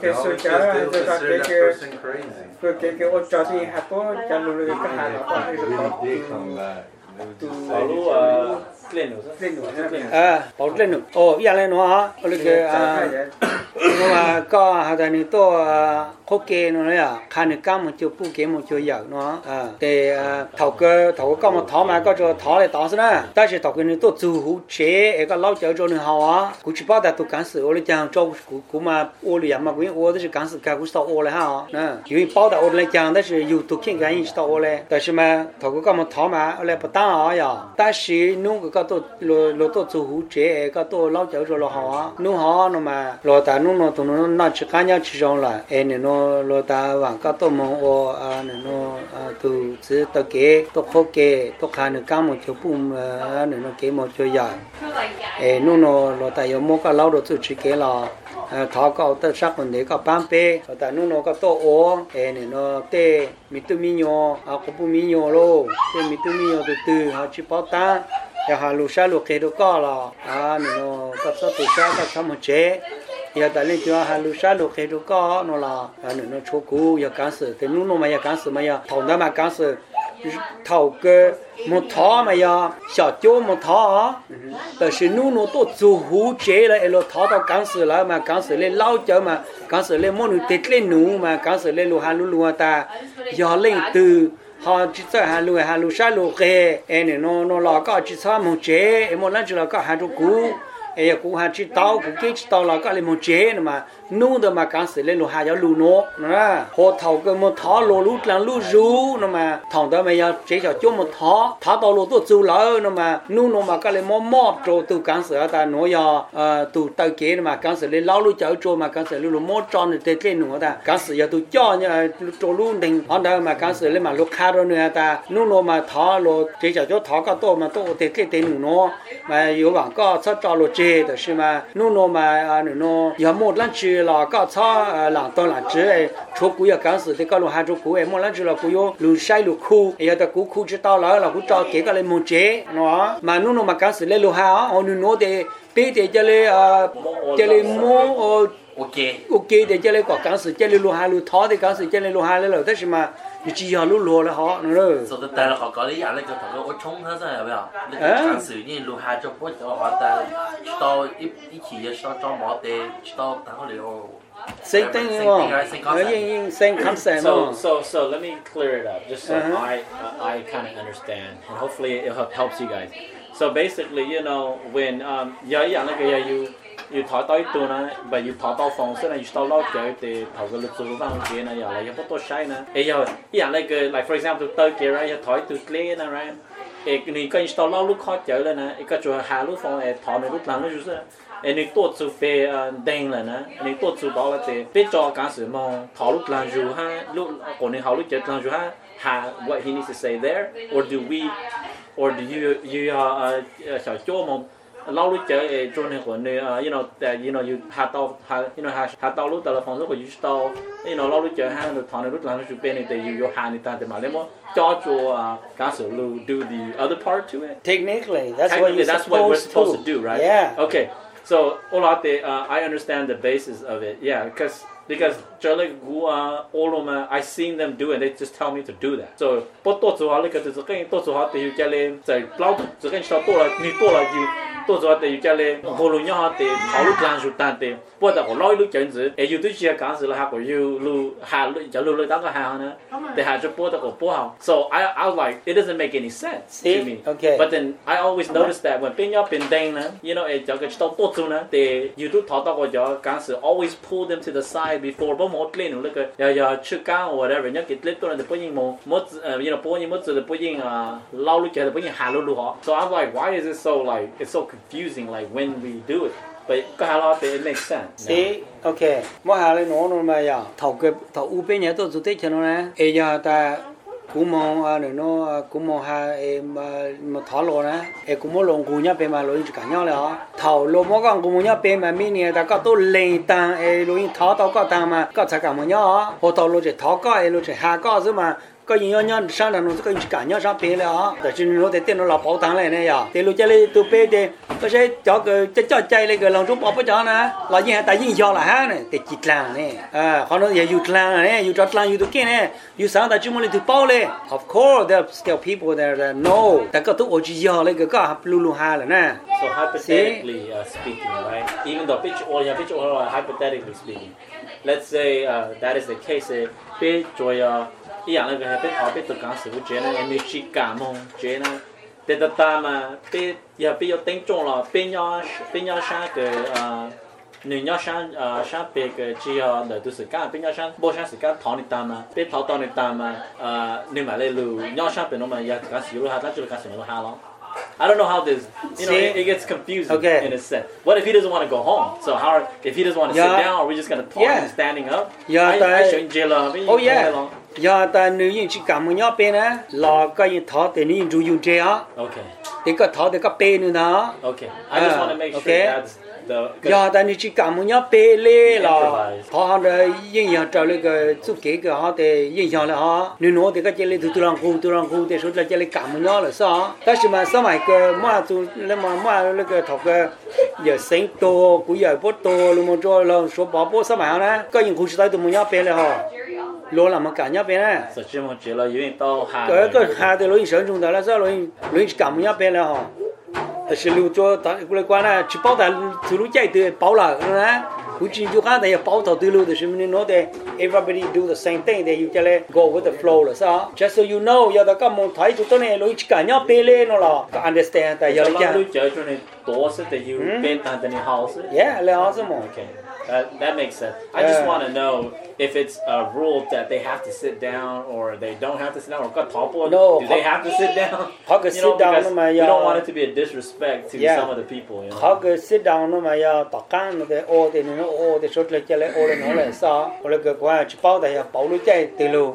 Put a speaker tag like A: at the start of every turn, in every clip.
A: cái
B: They
A: sự
B: always
A: trả
B: just
A: rồi
B: consider
A: cái
B: that
A: cái
B: person crazy.
A: cái ô cho thì hạt to cho luôn cái hạt nó còn
B: They did come back. They were just
C: Bảo
B: saying
C: lu lên
D: bảo lên nữa giờ lên nữa hả nhưng mà có hạt này to khó kê nữa đấy khai được cam một chiều phụ kê một chiều dở nữa để thầu cơ có một tháo mà có cho tháo lại tao nữa但是thầu cơ này to chủ hữu chế cái lão cháu cho nó hào á cũng chỉ bảo tụ cảnh sự俺讲照顾嘛我里嘛我都是cảnh sự cả cũng sao我来哈因为包的我来讲但是有都看感应知道我嘞但是嘛thầu cơ có một tháo mà来不当啊呀但是弄个都lo to chủ hữu chế cái to lão cháu cho nó hào á弄hào nó mà lo ta nó tụi nó chỉ cá nhau chỉ trong là em nó lo ta vàng cái to mong ô nó từ từ từ kế từ khó kế từ khai được cam một chỗ bùm nó kế một chỗ dài nó lo ta yêu mua cái lâu rồi chỉ kế là tháo cái từ sắc vấn đề cái bán bê tại nó cái to ô nó tê mi tu mi nhỏ có bùm mi nhỏ luôn tê mi tu mi nhỏ từ họ chỉ bảo ta ya hà lù sa lù kế được có là nó cái số từ sa cái số một chế giờ tại lên cho hà lù sa lù kế được có nó là nó chua cú ya cán sự thì nó mà ya cán sự mà ya thầu đó mà cán sự thầu cơ một thó mà ya小揪một thó但是nó都主户chế là lo thó到cán sự là mà cán sự lên lao chơi mà cán sự lên món tết lên nụ mà cán sự lên lù hà lù ta giờ lên từ họ chỉ sợ hà lù sa lù kế em nó là có chỉ sợ một chế một lần chỉ là có hà lù cú ấy cũng hà chỉ tao cũng cái chỉ tao là có lên một chế mà nung đó mà cán sự lên lù hà giáo lù nó họ thầu cái một thó lù lút là lù rú nó mà thằng đó mà giờ chế cho chung một thó tao lù tôi rú lỡ nó mà nung nó mà có lên móp rồi từ cán sự ta nói giờ từ tao kế mà cán sự lên lão lù chở rồi mà cán sự lù móp tròn để lên nữa ta cán sự giờ tôi cho như rồi lù đình họ đó mà cán sự lên mà lù khá rồi nữa ta nung nó mà thó lù chế cho thó cái to mà to để lên nữa mà yếu bằng có sao cho lù chế đó是嘛nung nó mà nó giờ một lần chỉ là có cho làm to là chế chỗ cũ giờ cán sự thì có lù hai chỗ cũ một lần chỉ là cũ yo lù sai lù khu giờ ta cũ chỉ tao là cũ cho kế cái lên một chế nó mà nung nó mà cán sự lên lù hai họ nó để bé để cho lên mua ok để cho lên có cán sự cho lên lù hai lù thó thì cán sự cho lên lù hai lên rồi thế mà chỉ giờ lù lù là họ nữa rồi.
C: Sau đó tại là họ có lý giải là cái thằng nó冲hết rồi bây giờ. Cán sự như lù hai cho bớt cho họ ta cho ít chỉ cho mỏ để cho thằng họ liệu.
D: Same thing, same concept.
E: So let me clear it up, just so I kind of understand, and hopefully it helps you guys. So basically, you know, when you thought tới tôi nè, but you thought tới phòng sẽ là you start lâu chơi thì thầu cái lịch sử vang kia này giờ là you photo shine nè. Ấy giờ, like for example tới kia ra you thought từ clear nè right. Ấy cái cái start lâu lúc khó chơi lên nè, cái chỗ hà lúc phòng thọ này lúc làm lúc rồi. Ấy tôi chụp về đèn lên nè, ấy tôi chụp đó là để biết cho cái sự mà thọ lúc làm rồi ha, lúc còn này họ lúc chơi làm rồi ha, what he needs to say there, or do you shall show mom lâu lúc chơi cho nên còn you know you hạt tao lúc tao là phòng lúc của you tao you know lâu lúc chơi ha được thằng này lúc làm lúc bên này thì you hạt này ta thì mà lấy cho cái sự lu do the other part to it.
D: Technically, that's what we're
E: supposed to do, right?
D: Yeah.
E: Okay. So I understand the basis of it. Yeah, because all of them, I seen them do it. They just tell me to do that. So, but tôi做下呢個就係多做下就要叫你就撈就跟住多啦，你多啦要多做下就要叫你無論一下就考慮難數單啲，不過就我攞呢樣子，要對住講是啦，下個要錄下就錄打個下呢，但係就播得個播好。So I was like, it doesn't make any sense to me.
D: Okay.
E: But then I always noticed that when 邊定呢，you know，就個多做呢，they you do 睇到個就講是 always pull them to the side before，不冇練那個要出街 or whatever，人家給練到人就不應冇you know 不應冇做就不應撈錄就不應下錄好。So I'm like, why is it so like it's so confusing like when we do it? But it makes sense.
D: See, okay. Mỗi hà lên nó mà ya thầu u bên nhà tôi chủ tịch cho nó nè. Bây giờ ta cũng mong nó cũng mong mà thảo lô nè. Cũng mong lòng cũng nhá bên mà lối cả nhau là thảo lô mỗi con cũng nhá bên mà mình nè ta có tôi lên tăng lối thảo tao có tăng mà có chắc cả mọi nhau. Hồ thảo lô chỉ thảo có lối chỉ hà có chứ mà có gì nhau sang là nó có cả nhau sang bê làแต่chính nó để nó là bảo tàng này này à để lúc chơi lấy tụ bê để có sẽ cho cái cho chạy lấy cái lòng trung bảo cho nó là gì tại gì cho là ha này để chỉ làm này họ nói giờ yêu làm này yêu chót làm yêu tụ kia này yêu sáng tại chúng mình tụ bảo này of course there are still people there that know แต่ก็ตุอจิยอเลยก็ลูฮาแล้วนะ
E: So hypothetically speaking, right? Even though picture hypothetically speaking, let's say that is the case. Picture ý dạng là cái biết họ biết tự cảm sự của chuyện này em chỉ cảm mong chuyện này để tất ta mà biết giờ biết tính chung là biết nhau sang cái nữ nhau sang biết cái chỉ họ để tu sự cả biết nhau sang bố sang sự cả thọ này ta mà biết thọ này ta mà nếu mà lấy lù nhau sang biết nó mà giờ cái sự ha ta chưa cái sự nó ha lắm. I don't know how this, it gets confusing in a sense. What if he doesn't want to go home? So if he doesn't want to sit down, are we just going to talk him standing up? I shouldn't jail him.
D: Oh yeah. Giờ ta nữ nhân chỉ cảm một nhau bên á, là cái gì thọ thì nữ nhân dùng chế á.
E: Okay.
D: Thì có thọ thì có bên nữa đó.
E: Okay. I just want to make sure that's the.
D: Giờ ta nữ chỉ cảm một nhau bên lên là họ là nhân hiện trở lại cái chút kế cái họ thì nhân hiện là họ nữ nó thì cái chế lên từ từ từ thì số là chế lên cảm một nhau là sao?但是嘛，上海个嘛就那个头个有生多，古有不多，那么做了说宝宝上海呢，个人故事在都没要变了哈。罗那么干要变呢？
E: 是这么觉得有点到下。
D: 个下的罗伊生中的了，这罗伊干么要变了哈？但是留做当过来关呢，去包的走路chạy的包了，呢？估计就看的也包到对路的，是不是？孬的 everybody do the same thing， that you just go with the flow 了，是吧 ？Just so you know， 要到咁么睇就真係羅伊干要變咧，喏啦，個 understand， 但係要
E: 你講。就你多是的要變但係你好是。
D: Yeah， 你好是麼
E: ？Okay。That makes sense. I just want to know if it's a rule that they have to sit down or they don't have to sit down, or
D: no,
E: do they have to sit down?
D: Sit down
E: because we don't want it to be a disrespect to some of the people.
D: Họ cứ sit down nó mà ya tọt can nó để ô thì nó ô thì số lại chơi lại ô nó lại sao? Ô lại cái qua chỉ bao đại bảo lui chơi từ lu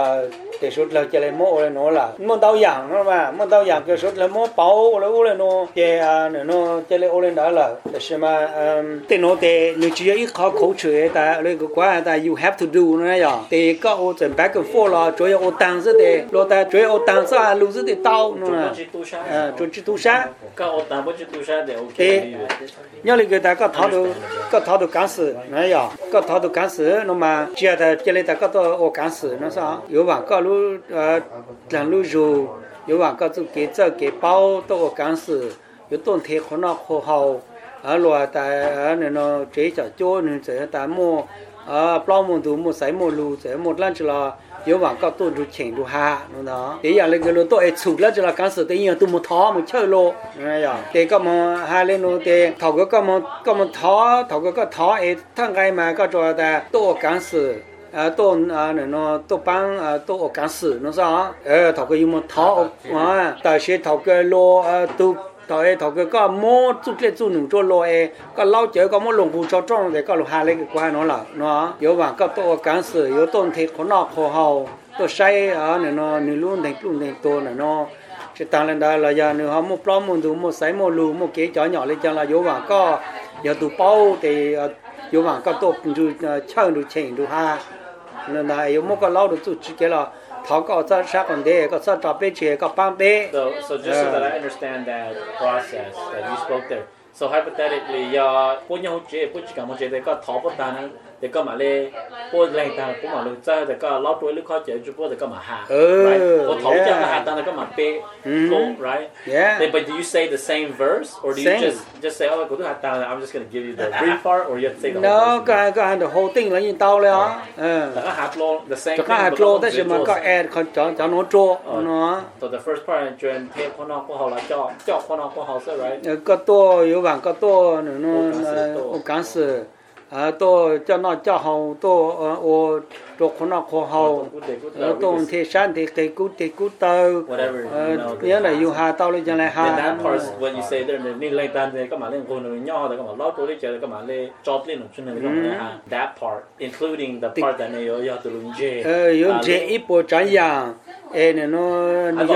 D: để số lại chơi lại mua ô nó là mua tàu giang nó mà mua tàu giang cái số lại mua bảo ô lại nó chơi nó chơi lại ô lên đó làแต่mà thì nó để nếu chỉ ít khó khẩu chữ ta lại cái qua ta you have to do nó này à thì có ô chân back and forth là chơi ô tăng rất để lo ta chơi ô tăng sao lu rất để tao nó là chơi chỉ tu sa
E: có ô tăng chỉ tu sa để
D: ok nhớ lại cái ta có tháo được cán sử này à có tháo được cán sử nó mà chỉ là chỉ là ta có ô cán sử nó sao有往个路两路路有往个就给这给包都ô cán sử有冬天可能可好ở loài tại ở nó chế chợ chỗ nên sẽ tại mua ở bao mua đủ mua sấy mua lù sẽ một lần chỉ là yếu vàng cao tuổi được chỉnh được hạ nó đó thế giờ lên cái lô tôi chụp lên chỉ là cái sự tự nhiên tôi một thó một chơi lô này à thế có mà hai lên nó thế thầu cái có một thó thầu cái thó ấy thằng cái mà có cho ta tôi cái sự tôi nó tôi bán tôi cái sự nó sao thầu cái một thó tại sẽ thầu cái lô tôi tại thầu cái mua chút lên chút nụ cho lôi cái lau chở có mua lồng bù cho trong để có lồng hà lên cái qua nó yếu vàng cái tôi cán sử yếu tôn thịt khó nọ khó hậu tôi say này nó luôn thành tôi này nó chỉ tăng lên đây là giờ nữa họ mua plau mua đủ mua sấy mua lù mua kế chó nhỏ lên chẳng là yếu vàng có giờ tụ bao thì yếu vàng cái tôi cũng chơi được chỉnh được ha nên là yếu mua cái lau được chút cái là tháo có cho sát còn để có cho trapê chế có băng bê.
E: So just so that I understand that process that you spoke there. So hypothetically, bố nhau chế bố chỉ cả một chế thì có tháo bớt tan nữa, thì có mà lên bố lên tan bố mà lên chơi thì có lót đuôi lúc khó chế bố thì có mà hạ, right? Bố tháo cho cái hạ tan thì có mà bê, right?
D: Yeah.
E: But do you say the same verse or do you just say oh cô thứ hạ tan I'm just gonna give you the brief part or you have to say the whole verse?
D: No, cái the whole thing là như taoเลยá.
E: Cái hạ lô the same thing.
D: Cái hạ lô,แต่是mà có add cho nó trộn nó.
E: So the first part là truyền thêm con nào của họ là cho con nào của họ sẽ right?
D: Có tôi yếu vàng có tôi nó cán sử tôi cho nó cho hậu tôi ô cho con nào khó hậu tôi thì sáng thì cái cú tơ nhớ là yêu hà tao lên cho này hà.
E: That part when you say there nên lên tan thì các bạn lên con nó nhỏ thì các bạn lót đuôi chơi các bạn lên chót lên một chút này các bạn hà. That part including the part that này yêu từ lùng dê.
D: Yêu dê ít bộ trái giang nên nó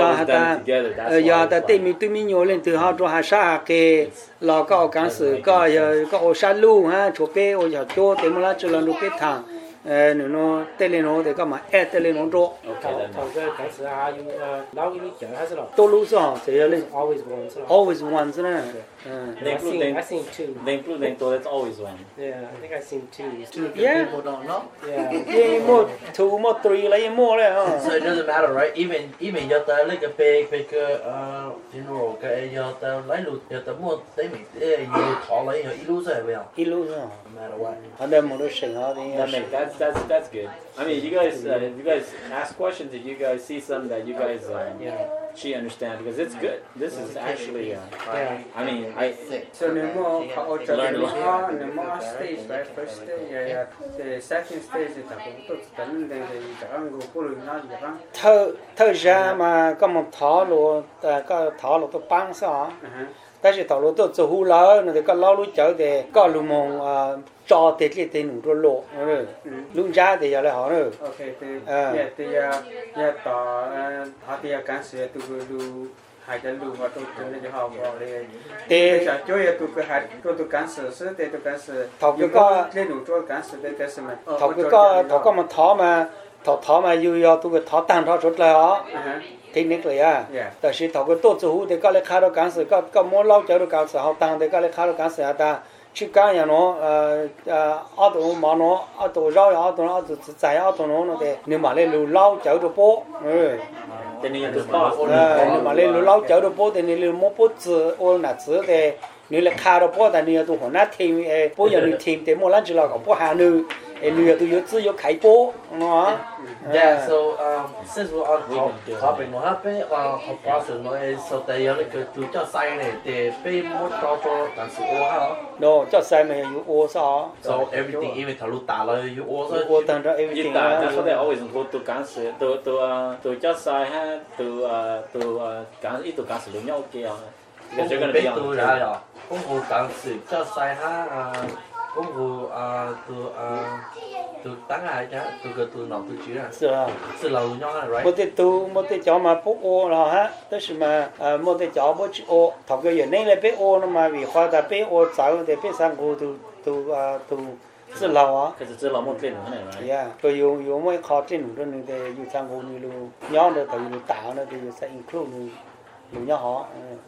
D: giờ ta tìm tụi mình nhớ lên từ họ cho hà sa cái là có cán sử có ô sa lu ha chỗ pe ô giờ chỗ tìm là cho là nó cái thằng nó tên lên nó thì các mà tên lên nó chỗ
E: Okay, then.
F: 头个开始啊，有老给你叫还是咯
D: tôi lúc sao thì là
F: ？Always one 是咯。
D: always once nè
E: They include
F: I seen two.
E: they include them, so that's always one.
F: Yeah, I think I seen two.
D: Yeah.
C: People don't know.
F: Yeah.
D: cái một two một three lấy mua đấy ha
C: So it doesn't matter, right? Even giờ ta lấy cái bê cái funeral cái giờ ta lấy luôn giờ ta mua tới mình giờ thọ lấy giờ ít lúc rồi bây giờ.
D: ít lúc rồi
C: No matter what.
D: ở đây một đôi sừng họ thì
E: That's good. I mean, you guys ask questions if you guys see something that you guys she understand because it's good. This is actually
F: Yeah.
E: I mean I
A: So nếu mà họ cho
E: Learn
A: đến
E: a lot.
A: họ nếu mà stage right first stage the second stage thì ta cũng tốt tấn để cho anh go cô nó gì đó.
D: thời gian mà có một thọ luôn có thọ luôn tôi bán sao但是到了都做好了，那个老路走的，搞路梦找的里的路着路，路家的要来好了。
A: Ok thì thì ya tỏ họ thì cảnh sự từ lu hai cái lu mà tôi chuẩn bị học vào đây. Thì giờ chỗ ya tôi cái hai tôi cảnh sự sẽ thì tôi cảnh sự.
D: Thọ cái có
A: lên đủ chỗ cảnh sự để cái sự mà.
D: thọ cái một thọ mà yêu tôi cái thọ tăng thọ chút là họ. Thì nít rồi à. Tại vì thọ cái tổ chức hữu thì có lẽ khá là cảnh sự có mua lâu cho được cảnh sự họ tăng thì có lẽ khá là cảnh sự ta. Chỉ cái nhà nó ở tụ mà nó ở tụ rau ở tụ trái ở tụ nó thì nếu mà lên lù lau chở được bố
E: then you have to pause.
D: nếu mà lên lù lau chở được bố thì nếu mua bố chữ ô là chữ thì nếu là khá được bố thì nếu tụ họ nát thêm bố giờ nếu thêm thì mua lăn chỉ là có bố hà nữ nếu tụ yếu chữ yếu khai bố nó
C: Yeah, so since we're on topic nó hát bé học process nó so tại giờ cái tụi cho sai này thì bé muốn cho cảnh sự ô ha.
D: nó cho sai mà yếu ô sao
C: So everything even thằng lúc tả là you ô rồi.
D: ô tăng ra
E: You
D: everything
E: that's what they always include to cancer. To just say ha to cancer ít to cancer luôn nhau kia. Because you're gonna be on.
C: Tôi ra rồi. Công vụ cảnh sự cho sai ha công vụ tụi tăng ai chứ tụi nào tụi chỉ là sự lâu nhau right.
D: một cái chó mà bố ô là ha, tức là mà một cái chó bố chỉ ô, thằng cái gì này là bé ô nó mà vì khoa ta bé ô cháu thì bé sang cô tu sự lâu á.
E: Because it's a lot more clean, right?
D: Yeah, rồi yêu mấy khó trên nữa nên thì yêu sang cô như luôn, nhau nữa thì yêu tạo nữa thì sẽ include luôn nhau họ.